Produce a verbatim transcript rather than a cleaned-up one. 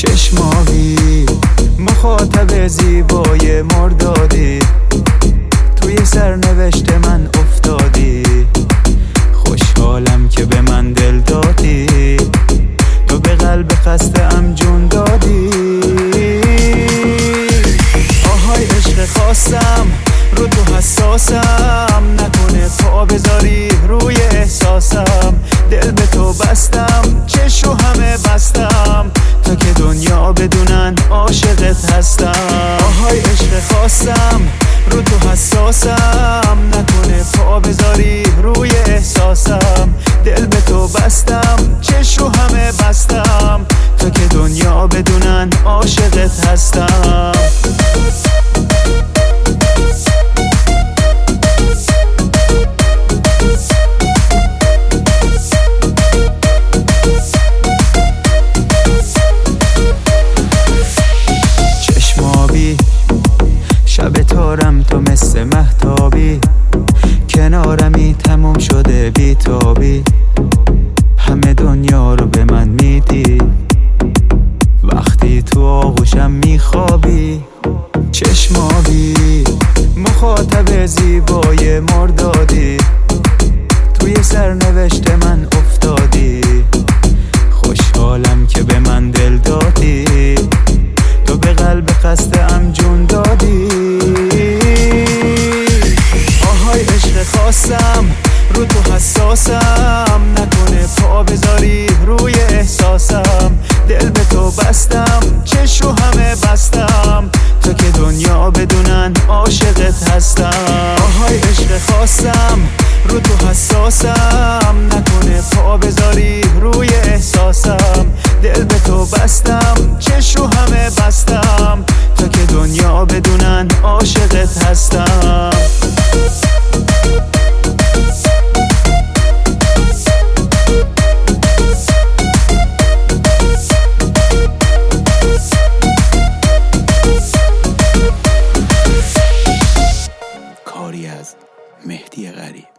چشماوی مخاطب زیبای مردادی، توی سرنوشت من افتادی. خوشحالم که به من دل دادی، تو به قلب خسته ام جون دادی. آهای عشق خواستم رو تو حساسم، نکنه پا بذاری روی احساسم. دل به تو بستم، چشو همه بستم، تا که دنیا بدونن عاشقت هستم. آهای عشق خواستم رو تو حساسم، نکنه پا بذاری روی احساسم. دل به تو بستم، چشو همه بستم، تا که دنیا بدونن عاشقت هستم. شب تارم تو مثل مهتابی، کنارمی تموم شده بیتابی. همه دنیا رو به من میدی، وقتی تو آغوشم میخوابی. چشمابی مخاطب زیبای مردادی، توی سرنوشت من افتادی. خوشحالم که به من دل دادی، تو به قلب خسته ام جون دادی. آهای عشق خواستم رو تو حساسم، نکنه پا بذاری روی احساسم. دل به تو بستم، چشو همه بستم، تا که دنیا بدونن عاشقت هستم. آهای عشق خواستم رو تو حساسم، نکنه پا بذاری روی احساسم. دل به تو بستم، چشو همه بستم، تا که دنیا بدونن عاشقت هستم. کاری از مهدی غریب.